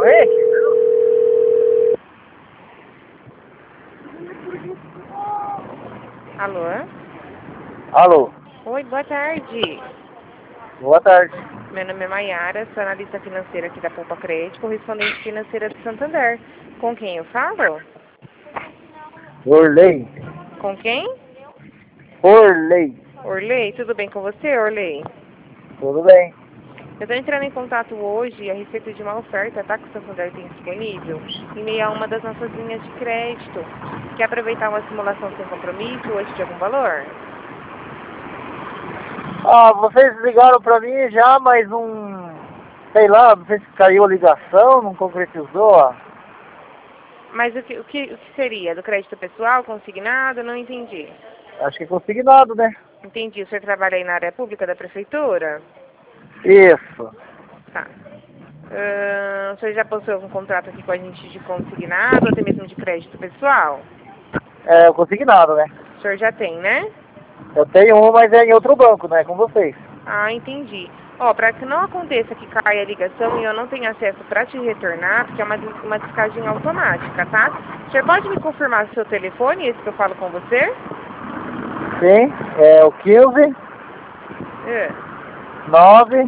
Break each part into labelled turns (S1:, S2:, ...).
S1: Oi?
S2: Alô?
S1: Alô,
S2: Oi, boa tarde.
S1: boa tarde.
S2: Meu nome é Maiara, sou analista financeira aqui da Poupa Crédito, correspondente financeira do Santander. Com quem eu falo?
S1: Orley.
S2: Com quem?
S1: Orley.
S2: Orley, tudo bem com você, Orley?
S1: Tudo bem?
S2: Eu estou entrando em contato hoje a respeito de uma oferta, tá, que o Santander tem disponível, em meio a uma das nossas linhas de crédito. Quer aproveitar uma simulação sem compromisso hoje de algum valor?
S1: Ah, vocês ligaram pra mim já, mas sei lá, não sei se caiu a ligação, não concretizou.
S2: Mas o que seria? Do crédito pessoal, consignado? Não entendi.
S1: Acho que consignado, né?
S2: Entendi. O senhor trabalha aí na área pública da prefeitura?
S1: Isso.
S2: Tá. O senhor já possui algum contrato aqui com a gente de consignado ou até mesmo de crédito pessoal?
S1: É o consignado, né?
S2: O senhor já tem, né?
S1: Eu tenho um, mas é em outro banco, né? Com vocês.
S2: Ah, entendi. Ó, para que não aconteça que caia a ligação e eu não tenha acesso para te retornar, porque é uma descagem automática, tá? O senhor pode me confirmar o seu telefone, esse que eu falo com você?
S1: Sim, é o 15
S2: É.
S1: 9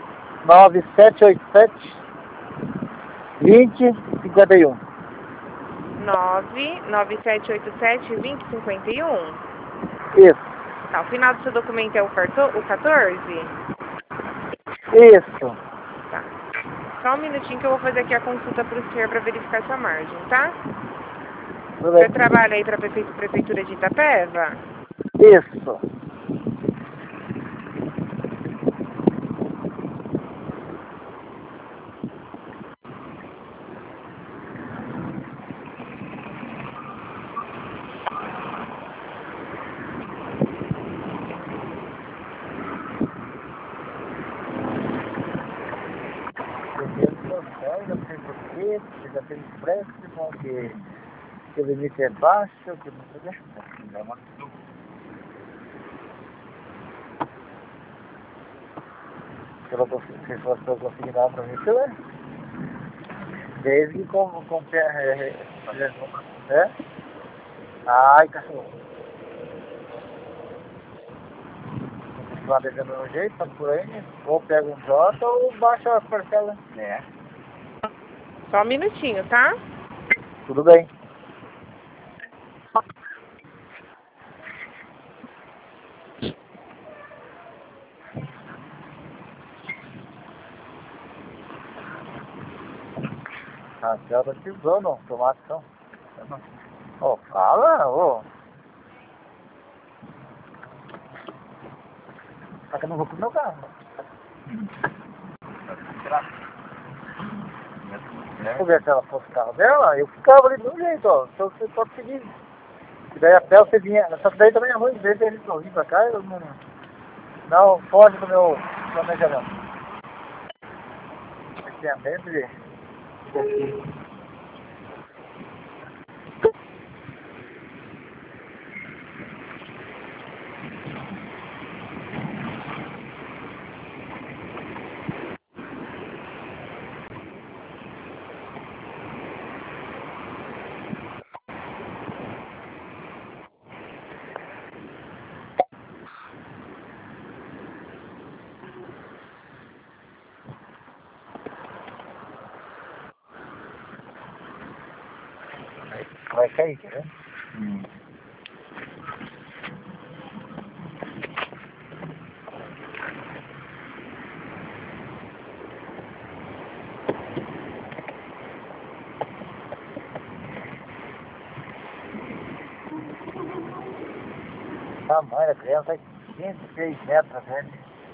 S1: 9787 2051.
S2: 99787-2051.
S1: Isso.
S2: Tá, o final do seu documento é o 14?
S1: Isso.
S2: Tá. Só um minutinho que eu vou fazer aqui a consulta para o senhor para verificar sua margem, tá?
S1: Tudo
S2: O
S1: bem?
S2: senhor trabalha aí para a prefeitura de Itapeva?
S1: Isso. Já tem porquê, já tem empréstimo, que o limite é baixo, que não sei o que. Se eu conseguir dar para mim, né? Desde que é? Ai, cachorro. Vai devendo um jeito, tá por aí, né? Ou pega um J ou baixa a parcela. É.
S2: Só um minutinho, tá?
S1: Tudo bem. Ah, já tá te usando, automático. Ô, fala, ô. Só que eu não vou pro meu carro. Se soubesse ela fosse o carro dela, eu ficava ali do jeito, ó. Então você pode seguir. E daí a pé você vinha. Só que daí também é ruim, desde eles não vir pra cá, eu não foge do meu planejamento. Aqui é sempre. Vai cair, né? Tamanho da criança, 106 metros, né?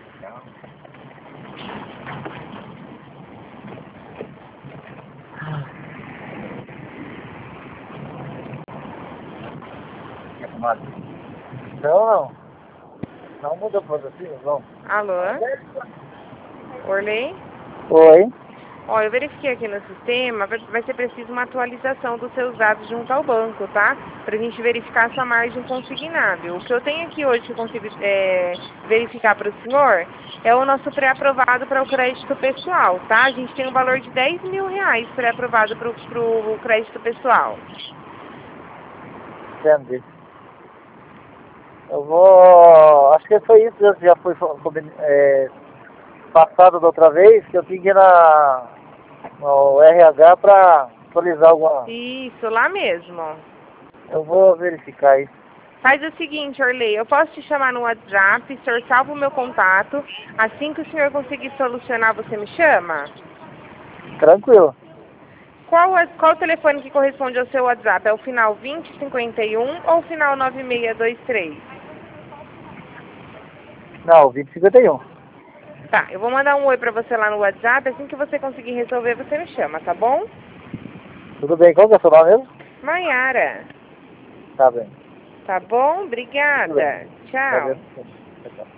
S1: Não, não muda o produtivo, não.
S2: Alô? Orley?
S1: Oi.
S2: Ó, eu verifiquei aqui no sistema, vai ser preciso uma atualização dos seus dados junto ao banco, tá? Pra gente verificar a sua margem consignável. O que eu tenho aqui hoje que eu consigo verificar para o senhor é o nosso pré-aprovado para o crédito pessoal, tá? A gente tem um valor de R$10.000 pré-aprovado para o crédito pessoal.
S1: Entendi. Eu vou... Acho que foi isso, já foi passado da outra vez, que eu tinha que ir no RH para atualizar alguma...
S2: Isso, lá mesmo.
S1: Eu vou verificar isso.
S2: Faz o seguinte, Orley, eu posso te chamar no WhatsApp, o senhor salva o meu contato, assim que o senhor conseguir solucionar, você me chama?
S1: Tranquilo.
S2: Qual o telefone que corresponde ao seu WhatsApp? É o final 2051 ou o final 9623?
S1: Não, 2051.
S2: Tá, eu vou mandar um oi pra você lá no WhatsApp, assim que você conseguir resolver, você me chama, tá bom?
S1: Tudo bem, qual que é o seu nome mesmo?
S2: Maiara.
S1: Tá bem.
S2: Tá bom? Obrigada.
S1: Tudo bem.
S2: Tchau.
S1: Tá bem. Tchau.